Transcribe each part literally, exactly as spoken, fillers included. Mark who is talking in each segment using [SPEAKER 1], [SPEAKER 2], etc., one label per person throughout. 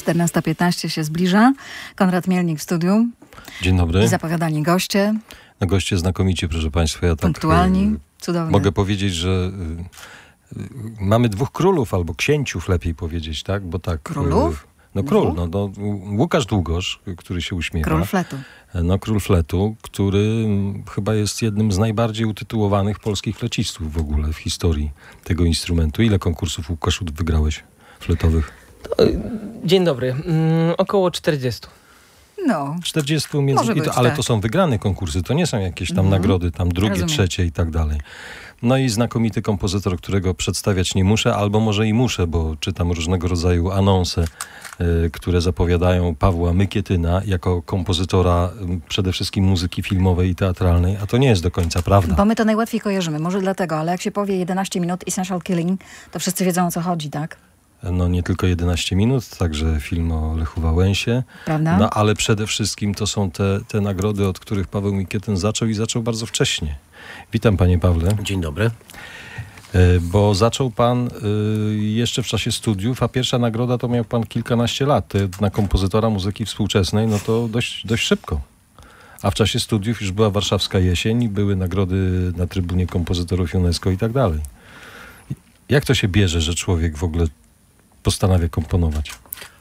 [SPEAKER 1] czternasta piętnaście się zbliża. Konrad Mielnik w studiu.
[SPEAKER 2] Dzień dobry.
[SPEAKER 1] I zapowiadani goście.
[SPEAKER 2] No goście znakomici, proszę państwa. Ja tak,
[SPEAKER 1] punktualni, cudownie.
[SPEAKER 2] Mogę powiedzieć, że y, y, mamy dwóch królów, albo księciów lepiej powiedzieć, tak? Bo tak.
[SPEAKER 1] Królów?
[SPEAKER 2] Y, no król, no, no, Łukasz Długosz, który się uśmiecha.
[SPEAKER 1] Król fletu.
[SPEAKER 2] No król fletu, który chyba jest jednym z najbardziej utytułowanych polskich flecistów w ogóle w historii tego instrumentu. Ile konkursów, Łukaszu, wygrałeś fletowych?
[SPEAKER 3] Dzień dobry. Mm, około czterdziestu.
[SPEAKER 1] No.
[SPEAKER 2] czterdziestu między...
[SPEAKER 1] Może być,
[SPEAKER 2] to, ale
[SPEAKER 1] tak.
[SPEAKER 2] to są wygrane konkursy, to nie są jakieś tam
[SPEAKER 1] Mhm.
[SPEAKER 2] nagrody, tam drugie,
[SPEAKER 1] Rozumiem.
[SPEAKER 2] trzecie i tak dalej. No i znakomity kompozytor, którego przedstawiać nie muszę, albo może i muszę, bo czytam różnego rodzaju anonse, y, które zapowiadają Pawła Mykietyna jako kompozytora y, przede wszystkim muzyki filmowej i teatralnej, a to nie jest do końca prawda.
[SPEAKER 1] Bo my to najłatwiej kojarzymy, może dlatego, ale jak się powie jedenaście minut Essential Killing, to wszyscy wiedzą, o co chodzi, tak?
[SPEAKER 2] No nie tylko jedenaście minut, także film o Lechu Wałęsie.
[SPEAKER 1] Prawda?
[SPEAKER 2] No ale przede wszystkim to są te, te nagrody, od których Paweł Mykietyn zaczął i zaczął bardzo wcześnie. Witam, panie Pawle.
[SPEAKER 4] Dzień dobry.
[SPEAKER 2] E, Bo zaczął pan e, jeszcze w czasie studiów, a pierwsza nagroda to miał pan kilkanaście lat. To na kompozytora muzyki współczesnej, no to dość, dość szybko. A w czasie studiów już była Warszawska Jesień, były nagrody na trybunie kompozytorów UNESCO i tak dalej. Jak to się bierze, że człowiek w ogóle postanawia komponować?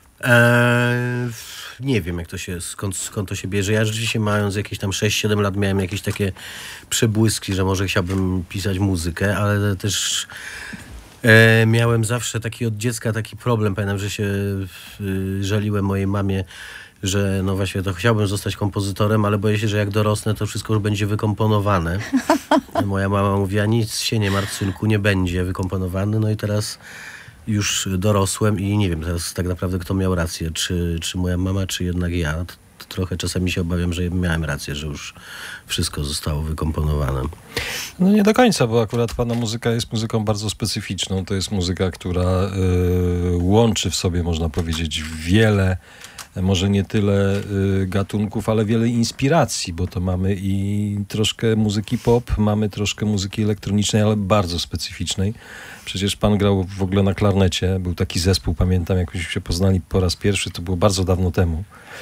[SPEAKER 4] Eee, nie wiem, jak to się, skąd, skąd to się bierze. Ja rzeczywiście, mając jakieś tam sześć siedem lat, miałem jakieś takie przebłyski, że może chciałbym pisać muzykę, ale też e, miałem zawsze taki od dziecka taki problem. Pamiętam, że się y, żaliłem mojej mamie, że no właśnie to chciałbym zostać kompozytorem, ale boję się, że jak dorosnę, to wszystko już będzie wykomponowane. Moja mama mówiła, nic się nie martw, synku, nie będzie wykomponowane. No i teraz już dorosłem i nie wiem teraz tak naprawdę, kto miał rację, czy, czy moja mama, czy jednak ja. To, to trochę czasami się obawiam, że miałem rację, że już wszystko zostało wykomponowane.
[SPEAKER 2] No nie do końca, bo akurat pana muzyka jest muzyką bardzo specyficzną. To jest muzyka, która y, łączy w sobie, można powiedzieć, wiele, może nie tyle y, gatunków, ale wiele inspiracji, bo to mamy i troszkę muzyki pop, mamy troszkę muzyki elektronicznej, ale bardzo specyficznej. Przecież pan grał w ogóle na klarnecie. Był taki zespół, pamiętam, jak myśmy się poznali po raz pierwszy, to było bardzo dawno temu.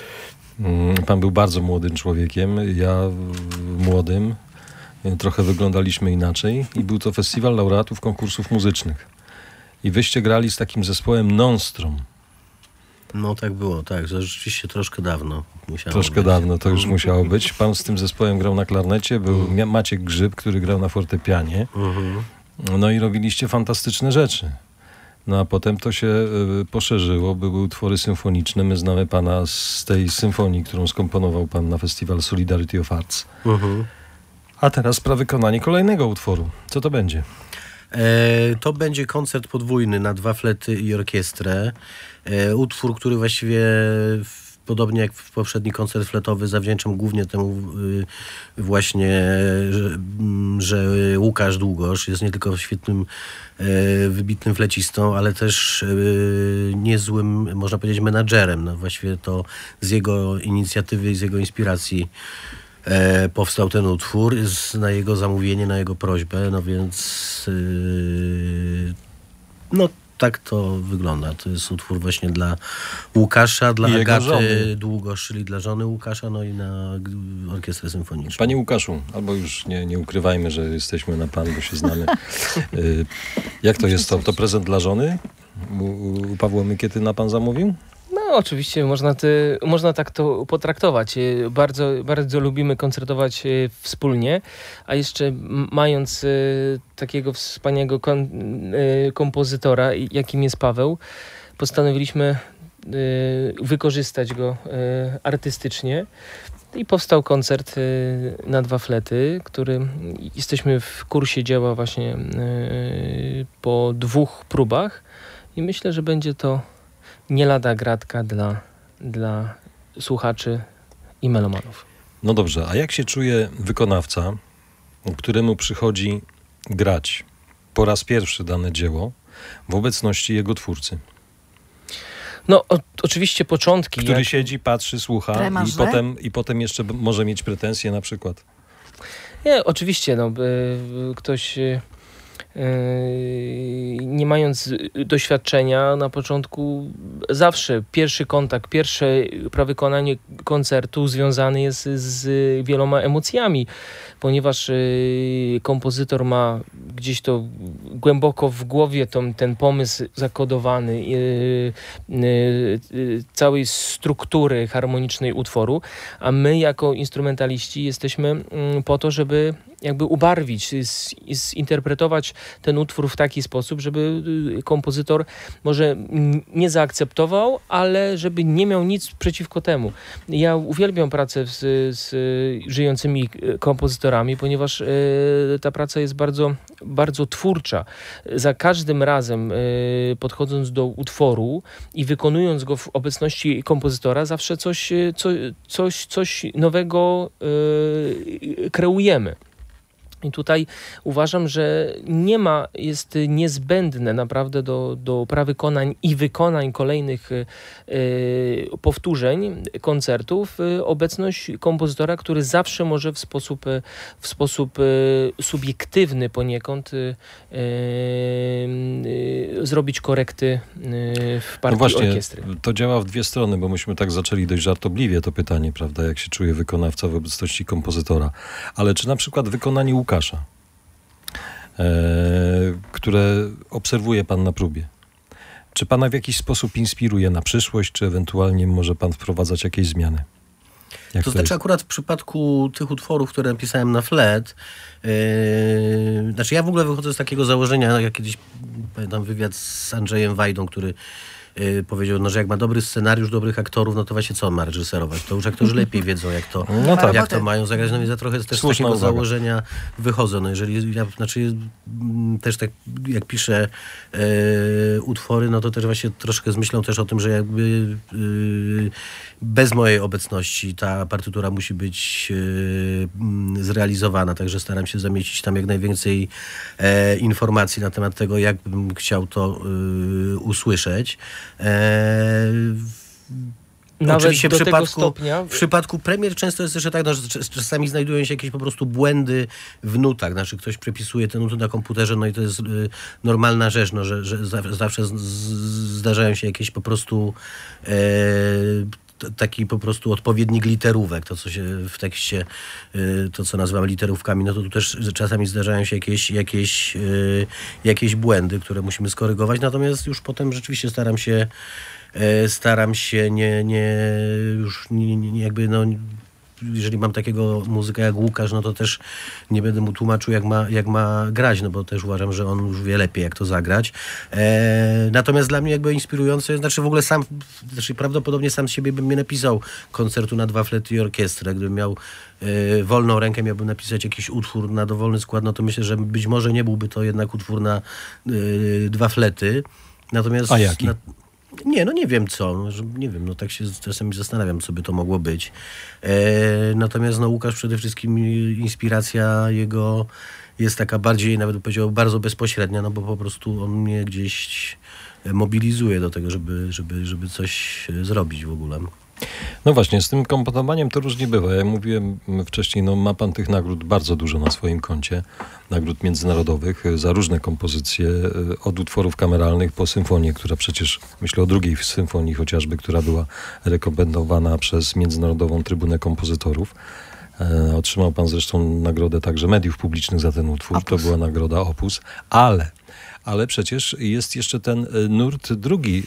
[SPEAKER 2] Pan był bardzo młodym człowiekiem, ja młodym. Trochę wyglądaliśmy inaczej i był to festiwal laureatów konkursów muzycznych. I wyście grali z takim zespołem Non-Strom.
[SPEAKER 4] No tak było, tak. To rzeczywiście troszkę dawno musiało
[SPEAKER 2] Troszkę
[SPEAKER 4] być.
[SPEAKER 2] dawno to już musiało być. Pan z tym zespołem grał na klarnecie, był Maciek Grzyb, który grał na fortepianie.
[SPEAKER 4] Mhm.
[SPEAKER 2] No i robiliście fantastyczne rzeczy. No a potem to się y, poszerzyło, były utwory symfoniczne. My znamy pana z tej symfonii, którą skomponował pan na festiwal Solidarity of Arts.
[SPEAKER 4] Mhm.
[SPEAKER 2] A teraz pra wykonanie kolejnego utworu. Co to będzie?
[SPEAKER 4] E, to będzie koncert podwójny na dwa flety i orkiestrę. E, utwór, który właściwie w, podobnie jak w poprzedni koncert fletowy zawdzięczam głównie temu y, właśnie, że, że Łukasz Długosz jest nie tylko świetnym, y, wybitnym flecistą, ale też y, niezłym, można powiedzieć, menadżerem. No, właściwie to z jego inicjatywy i z jego inspiracji E, powstał ten utwór z, na jego zamówienie, na jego prośbę, no więc yy, no tak to wygląda. To jest utwór właśnie dla Łukasza, dla
[SPEAKER 2] I jego
[SPEAKER 4] Agaty
[SPEAKER 2] żony.
[SPEAKER 4] Długosz, czyli dla żony Łukasza, no i na orkiestrę symfoniczną.
[SPEAKER 2] Panie Łukaszu, albo już nie, nie ukrywajmy, że jesteśmy na pan, bo się znamy. Y, jak to jest? To, to prezent dla żony? U, u Pawła Mykietyna pan zamówił?
[SPEAKER 3] No oczywiście można, ty, można tak to potraktować. E, Bardzo, bardzo lubimy koncertować e, wspólnie, a jeszcze m- mając e, takiego wspaniałego kon, e, kompozytora, i- jakim jest Paweł, postanowiliśmy e, wykorzystać go e, artystycznie. I powstał koncert e, na dwa flety, który jesteśmy w kursie dzieła właśnie e, po dwóch próbach i myślę, że będzie to nie lada gratka dla, dla słuchaczy i melomanów.
[SPEAKER 2] No dobrze, a jak się czuje wykonawca, któremu przychodzi grać po raz pierwszy dane dzieło w obecności jego twórcy?
[SPEAKER 3] No o, oczywiście początki.
[SPEAKER 2] Który
[SPEAKER 3] jak...
[SPEAKER 2] siedzi, patrzy, słucha i
[SPEAKER 1] Tremarze?
[SPEAKER 2] potem, i potem jeszcze b- może mieć pretensje na przykład.
[SPEAKER 3] Nie, oczywiście, no, y, ktoś y, nie mając doświadczenia na początku, zawsze pierwszy kontakt, pierwsze prawykonanie koncertu związany jest z wieloma emocjami, ponieważ kompozytor ma gdzieś to głęboko w głowie tą, ten pomysł zakodowany całej struktury harmonicznej utworu, a my jako instrumentaliści jesteśmy po to, żeby jakby ubarwić, zinterpretować ten utwór w taki sposób, żeby kompozytor może nie zaakceptował, ale żeby nie miał nic przeciwko temu. Ja uwielbiam pracę z, z żyjącymi kompozytorami, ponieważ y, ta praca jest bardzo, bardzo twórcza. Za każdym razem y, podchodząc do utworu i wykonując go w obecności kompozytora, zawsze coś, co, coś, coś nowego y, kreujemy. I tutaj uważam, że nie ma, jest niezbędne naprawdę do, do prawykonań i wykonań kolejnych y, powtórzeń koncertów y, obecność kompozytora, który zawsze może w sposób, w sposób y, subiektywny poniekąd y, y, zrobić korekty y, w partii
[SPEAKER 2] no właśnie,
[SPEAKER 3] orkiestry.
[SPEAKER 2] To działa w dwie strony, bo myśmy tak zaczęli dość żartobliwie to pytanie, prawda, jak się czuje wykonawca w obecności kompozytora. Ale czy na przykład wykonanie Łukasza, e, które obserwuje pan na próbie, czy pana w jakiś sposób inspiruje na przyszłość, czy ewentualnie może pan wprowadzać jakieś zmiany? Jak
[SPEAKER 4] to
[SPEAKER 2] to
[SPEAKER 4] znaczy
[SPEAKER 2] jest?
[SPEAKER 4] akurat w przypadku tych utworów, które napisałem na flet, yy, znaczy ja w ogóle wychodzę z takiego założenia, jak kiedyś pamiętam wywiad z Andrzejem Wajdą, który yy, powiedział, no, że jak ma dobry scenariusz, dobrych aktorów, no to właśnie co on ma reżyserować? To już aktorzy lepiej wiedzą, jak to,
[SPEAKER 2] No tak.
[SPEAKER 4] jak to mają zagrać. No więc ja trochę też z
[SPEAKER 2] Słuszna
[SPEAKER 4] takiego
[SPEAKER 2] uwaga.
[SPEAKER 4] założenia wychodzę. No jeżeli ja, znaczy mm, też tak jak piszę yy, utwory, no to też właśnie troszkę z myślą też o tym, że jakby yy, bez mojej obecności ta partytura musi być yy, zrealizowana, także staram się zamieścić tam jak najwięcej e, informacji na temat tego, jak bym chciał to yy, usłyszeć. E,
[SPEAKER 3] Nawet
[SPEAKER 4] Oczywiście
[SPEAKER 3] do
[SPEAKER 4] w
[SPEAKER 3] tego
[SPEAKER 4] przypadku,
[SPEAKER 3] stopnia...
[SPEAKER 4] w przypadku premier często jest jeszcze tak, no, że czasami znajdują się jakieś po prostu błędy w nutach. Znaczy ktoś przepisuje te nuty na komputerze, no i to jest y, normalna rzecz, no, że, że zawsze z, z, zdarzają się jakieś po prostu e, t, taki po prostu odpowiednik literówek, to co się w tekście, y, to co nazywam literówkami, no to tu też czasami zdarzają się jakieś, jakieś, y, jakieś błędy, które musimy skorygować, natomiast już potem rzeczywiście staram się Staram się nie, nie już nie, nie, jakby no, jeżeli mam takiego muzyka jak Łukasz, no to też nie będę mu tłumaczył, jak ma, jak ma grać, no bo też uważam, że on już wie lepiej, jak to zagrać. E, natomiast dla mnie jakby inspirujące, znaczy w ogóle sam, znaczy prawdopodobnie sam z siebie bym nie napisał koncertu na dwa flety i orkiestrę. Gdybym miał e, wolną rękę, miałbym napisać jakiś utwór na dowolny skład, no to myślę, że być może nie byłby to jednak utwór na e, dwa flety. Natomiast...
[SPEAKER 2] A jaki?
[SPEAKER 4] Na, Nie, no nie wiem co, no, że, nie wiem, no tak się czasami zastanawiam, co by to mogło być. E, natomiast no Łukasz przede wszystkim inspiracja jego jest taka bardziej, nawet bym powiedział, bardzo bezpośrednia, no bo po prostu on mnie gdzieś mobilizuje do tego, żeby, żeby, żeby coś zrobić w ogóle.
[SPEAKER 2] No właśnie, z tym komponowaniem to różnie bywa. Ja mówiłem wcześniej, no ma pan tych nagród bardzo dużo na swoim koncie. Nagród międzynarodowych za różne kompozycje, od utworów kameralnych po symfonię, która przecież, myślę o drugiej symfonii chociażby, która była rekomendowana przez Międzynarodową Trybunę Kompozytorów. E, otrzymał pan zresztą nagrodę także mediów publicznych za ten utwór.
[SPEAKER 1] Opus.
[SPEAKER 2] To była nagroda Opus. Ale, ale przecież jest jeszcze ten nurt drugi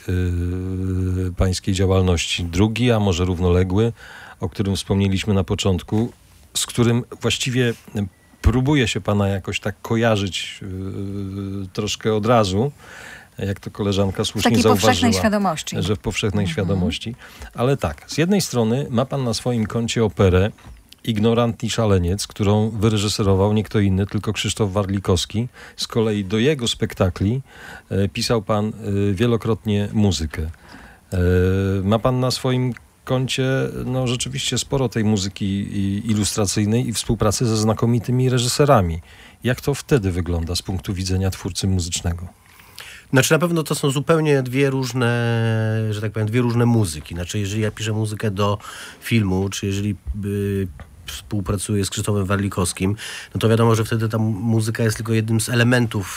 [SPEAKER 2] yy, pańskiej działalności. Drugi, a może równoległy, o którym wspomnieliśmy na początku, z którym właściwie próbuje się pana jakoś tak kojarzyć yy, troszkę od razu, jak to koleżanka
[SPEAKER 1] W
[SPEAKER 2] słusznie
[SPEAKER 1] takiej
[SPEAKER 2] zauważyła.
[SPEAKER 1] powszechnej świadomości.
[SPEAKER 2] Że w powszechnej
[SPEAKER 1] Mhm.
[SPEAKER 2] świadomości. Ale tak, z jednej strony ma pan na swoim koncie operę Ignorant i szaleniec, którą wyreżyserował nie kto inny, tylko Krzysztof Warlikowski. Z kolei do jego spektakli e, pisał pan e, wielokrotnie muzykę. E, ma pan na swoim koncie no, rzeczywiście sporo tej muzyki i, ilustracyjnej i współpracy ze znakomitymi reżyserami. Jak to wtedy wygląda z punktu widzenia twórcy muzycznego?
[SPEAKER 4] Znaczy na pewno to są zupełnie dwie różne, że tak powiem, dwie różne muzyki. Znaczy jeżeli ja piszę muzykę do filmu, czy jeżeli y, współpracuję z Krzysztofem Warlikowskim, no to wiadomo, że wtedy ta muzyka jest tylko jednym z elementów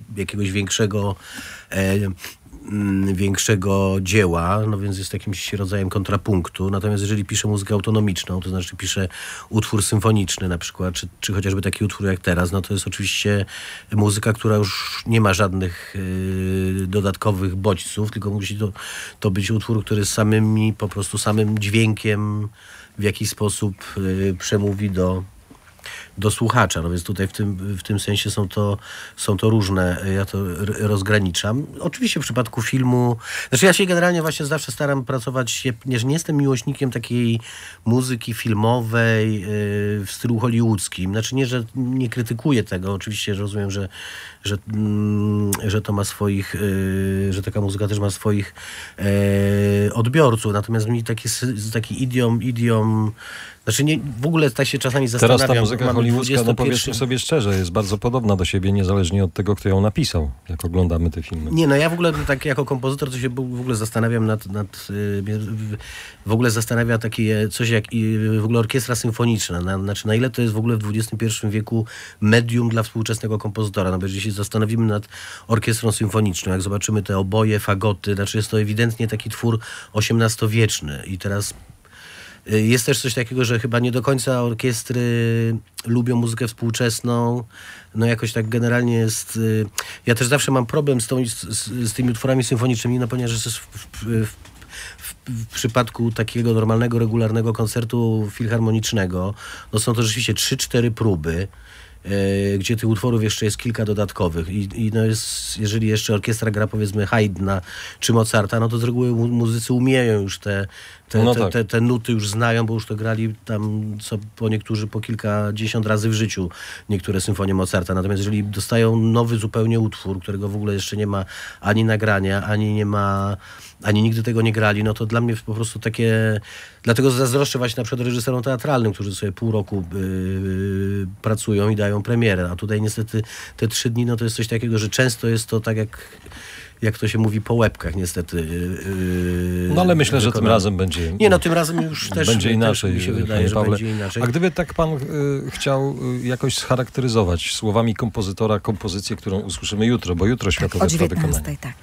[SPEAKER 4] jakiegoś większego e, większego dzieła, no więc jest jakimś rodzajem kontrapunktu. Natomiast jeżeli piszę muzykę autonomiczną, to znaczy piszę utwór symfoniczny na przykład, czy, czy chociażby taki utwór jak teraz, no to jest oczywiście muzyka, która już nie ma żadnych y, dodatkowych bodźców, tylko musi to, to być utwór, który samymi, po prostu samym dźwiękiem w jakiś sposób y, przemówi do do słuchacza, no więc tutaj w tym, w tym sensie są to, są to różne, ja to rozgraniczam. Oczywiście w przypadku filmu, znaczy ja się generalnie właśnie zawsze staram pracować, nie, nie jestem miłośnikiem takiej muzyki filmowej yy, w stylu hollywoodzkim, znaczy nie, że nie krytykuję tego, oczywiście rozumiem, że, że, mm, że to ma swoich, yy, że taka muzyka też ma swoich yy, odbiorców, natomiast mi taki, taki idiom, idiom Znaczy nie, w ogóle tak się czasami zastanawiam.
[SPEAKER 2] Teraz ta muzyka
[SPEAKER 4] mamy
[SPEAKER 2] hollywoodzka, no
[SPEAKER 4] dwudziesty
[SPEAKER 2] powiedzmy sobie szczerze, jest bardzo podobna do siebie, niezależnie od tego, kto ją napisał, jak oglądamy te filmy.
[SPEAKER 4] Nie, no ja w ogóle tak jako kompozytor to się w ogóle zastanawiam nad, nad w ogóle zastanawia takie coś jak w ogóle orkiestra symfoniczna. Na, znaczy na ile to jest w ogóle w dwudziestym pierwszym wieku medium dla współczesnego kompozytora. No bo jeżeli się zastanowimy nad orkiestrą symfoniczną, jak zobaczymy te oboje, fagoty, znaczy jest to ewidentnie taki twór osiemnastowieczny i teraz jest też coś takiego, że chyba nie do końca orkiestry lubią muzykę współczesną. No jakoś tak generalnie jest... Ja też zawsze mam problem z, tą, z, z tymi utworami symfonicznymi, no ponieważ w, w, w, w, w przypadku takiego normalnego, regularnego koncertu filharmonicznego, no są to rzeczywiście trzy, cztery próby, gdzie tych utworów jeszcze jest kilka dodatkowych i, i no jest, jeżeli jeszcze orkiestra gra powiedzmy Haydna czy Mozarta, no to z reguły mu, muzycy umieją już te, te,
[SPEAKER 2] no
[SPEAKER 4] te,
[SPEAKER 2] tak.
[SPEAKER 4] te, te nuty już znają, bo już to grali tam co po niektórzy po kilkadziesiąt razy w życiu niektóre symfonie Mozarta. Natomiast jeżeli dostają nowy zupełnie utwór, którego w ogóle jeszcze nie ma ani nagrania, ani nie ma, ani nigdy tego nie grali, no to dla mnie po prostu takie... Dlatego zazdroszczę właśnie na przykład reżyserom teatralnym, którzy sobie pół roku yy, pracują i dają premierę. A tutaj niestety te trzy dni, no to jest coś takiego, że często jest to tak jak, jak to się mówi po łebkach niestety. Yy,
[SPEAKER 2] no ale myślę, że tym
[SPEAKER 4] wykonane.
[SPEAKER 2] razem będzie...
[SPEAKER 4] Nie, no tym razem już też
[SPEAKER 2] będzie inaczej,
[SPEAKER 4] też mi się wydaje, że
[SPEAKER 2] Pawle.
[SPEAKER 4] będzie inaczej.
[SPEAKER 2] A gdyby tak pan y, chciał y, jakoś scharakteryzować słowami kompozytora kompozycję, którą usłyszymy jutro, bo jutro światowe
[SPEAKER 1] O
[SPEAKER 2] prawy wykonania.
[SPEAKER 1] dziewiętnastej, tak.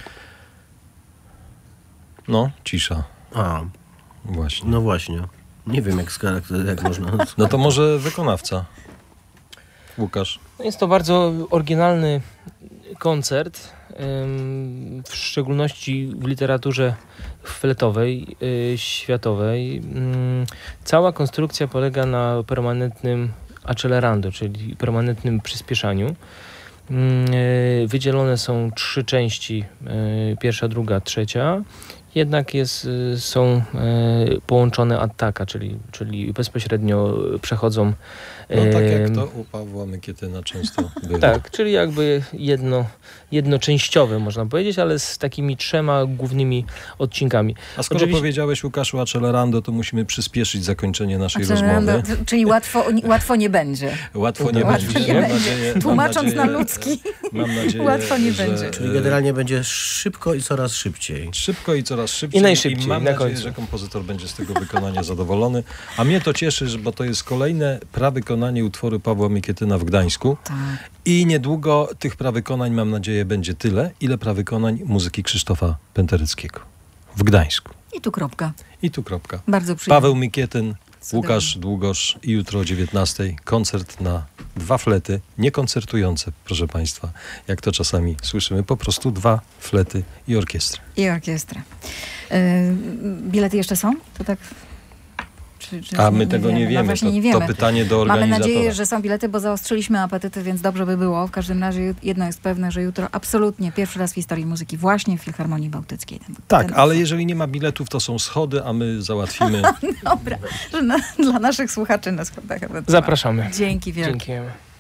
[SPEAKER 2] No, cisza.
[SPEAKER 4] A,
[SPEAKER 2] Właśnie.
[SPEAKER 4] no właśnie. Nie wiem, jak, skarakter- jak można...
[SPEAKER 2] No to może wykonawca. Łukasz.
[SPEAKER 3] Jest to bardzo oryginalny koncert, w szczególności w literaturze fletowej, światowej. Cała konstrukcja polega na permanentnym accelerando, czyli permanentnym przyspieszaniu. Wydzielone są trzy części, pierwsza, druga, trzecia. Jednak jest, są połączone attacca, czyli, czyli bezpośrednio przechodzą...
[SPEAKER 2] No tak jak to u Pawła Mykietyna często bywa.
[SPEAKER 3] Tak, czyli jakby jedno, jednoczęściowe można powiedzieć, ale z takimi trzema głównymi odcinkami.
[SPEAKER 2] A skoro
[SPEAKER 3] Oczywiście...
[SPEAKER 2] powiedziałeś Łukaszu Accelerando, to musimy przyspieszyć zakończenie naszej
[SPEAKER 1] Accelerando,
[SPEAKER 2] rozmowy.
[SPEAKER 1] czyli łatwo, łatwo nie będzie.
[SPEAKER 2] Łatwo nie
[SPEAKER 1] Łatwo
[SPEAKER 2] będzie.
[SPEAKER 1] nie
[SPEAKER 2] Mam
[SPEAKER 1] będzie.
[SPEAKER 2] nadzieję,
[SPEAKER 1] Tłumacząc
[SPEAKER 2] mam
[SPEAKER 1] na
[SPEAKER 2] nadzieję,
[SPEAKER 1] ludzki.
[SPEAKER 2] Mam nadzieję,
[SPEAKER 1] Łatwo nie
[SPEAKER 2] że,
[SPEAKER 1] będzie.
[SPEAKER 4] Czyli generalnie będzie szybko i coraz szybciej.
[SPEAKER 2] Szybko i coraz szybciej.
[SPEAKER 3] I najszybciej,
[SPEAKER 2] I mam
[SPEAKER 3] na
[SPEAKER 2] nadzieję,
[SPEAKER 3] końcu.
[SPEAKER 2] że kompozytor będzie z tego wykonania zadowolony. A mnie to cieszy, że- bo to jest kolejne prawykonanie utworu Pawła Mykietyna w Gdańsku.
[SPEAKER 1] Tak.
[SPEAKER 2] I niedługo tych prawykonań, mam nadzieję, będzie tyle, ile prawykonań muzyki Krzysztofa Pentereckiego w Gdańsku.
[SPEAKER 1] I tu kropka.
[SPEAKER 2] I tu kropka.
[SPEAKER 1] Bardzo przyjemnie.
[SPEAKER 2] Paweł Mykietyn,
[SPEAKER 1] Cudownie.
[SPEAKER 2] Łukasz Długosz i jutro o dziewiętnastej koncert na dwa flety, nie koncertujące, proszę Państwa, jak to czasami słyszymy, po prostu dwa flety i orkiestrę.
[SPEAKER 1] I orkiestra. Yy, bilety jeszcze są? To tak... Czy, czy
[SPEAKER 2] A my tego nie
[SPEAKER 1] No
[SPEAKER 2] wiemy,
[SPEAKER 1] właśnie
[SPEAKER 2] to,
[SPEAKER 1] nie wiemy.
[SPEAKER 2] to pytanie do
[SPEAKER 1] Mamy
[SPEAKER 2] organizatora.
[SPEAKER 1] nadzieję, że są bilety, bo zaostrzyliśmy apetyty, więc dobrze by było. W każdym razie jedno jest pewne, że jutro absolutnie pierwszy raz w historii muzyki właśnie w Filharmonii Bałtyckiej. Ten,
[SPEAKER 2] Tak,
[SPEAKER 1] ten
[SPEAKER 2] ale jeżeli nie ma biletów, to są schody, a my załatwimy.
[SPEAKER 1] Dobra, że na, dla naszych słuchaczy na schodach. ewentualnie.
[SPEAKER 3] Zapraszamy.
[SPEAKER 1] Dzięki wielkie.
[SPEAKER 3] Dziękujemy.